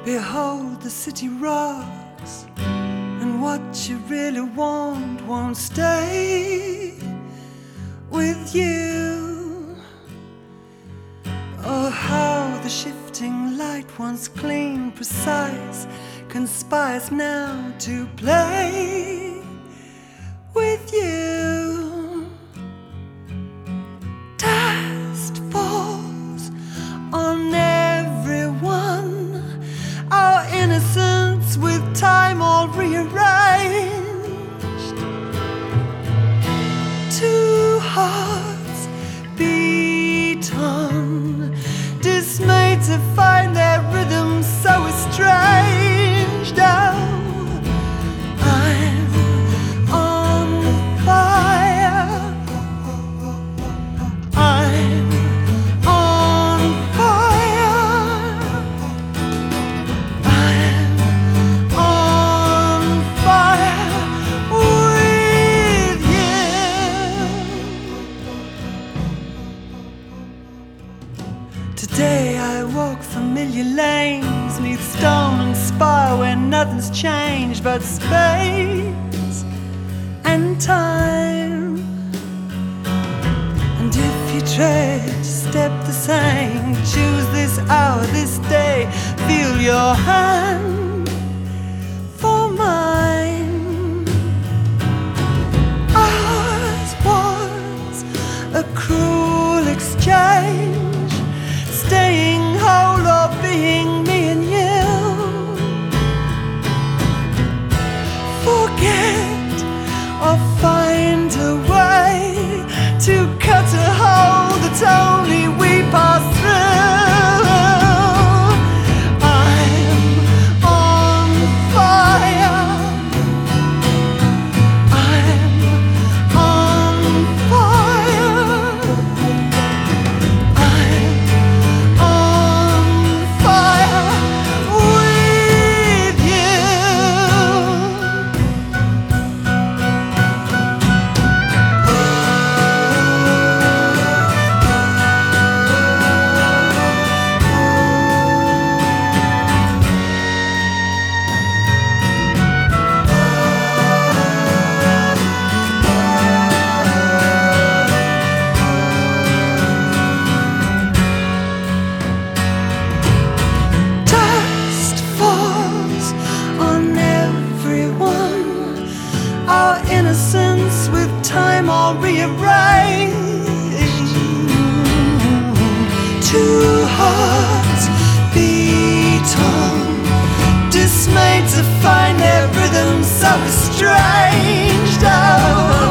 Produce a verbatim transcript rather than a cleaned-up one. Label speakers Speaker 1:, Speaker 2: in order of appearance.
Speaker 1: Behold, the city rocks, and what you really want won't stay with you. Oh, how the shifting light, once clean, precise, conspires now to play with you. Dust falls on everyone, our innocence with time all rearranged. Two hearts beat on, dismayed to find their rhythm so estranged. Oh, I'm on fire, I'm on fire, I'm on fire with you. Today I walk familiar lanes, neath stone and spire where nothing's changed but space and time. And if you tread, step the same, choose this hour, this day, feel your hand for mine. Ours was a cruel exchange, staying whole or being me and you. Forget or find a way to cut a hole that only we pass through. I'm on fire, I'm on fire, I'm on fire with you. Dust falls on everyone, our innocence with time all rearranged. Two hearts beat on, dismayed to find their rhythm so estranged. Oh,